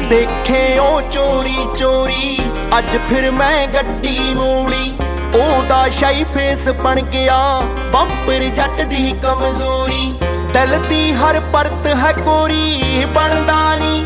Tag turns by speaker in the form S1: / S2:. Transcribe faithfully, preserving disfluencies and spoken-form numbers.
S1: देखे ओ चोरी चोरी अज फिर मैं गड्डी मोड़ी ओदा शाई फेस बन गया बंपर जट दी कमजोरी दिल दी हर परत है कोरी बनदा नी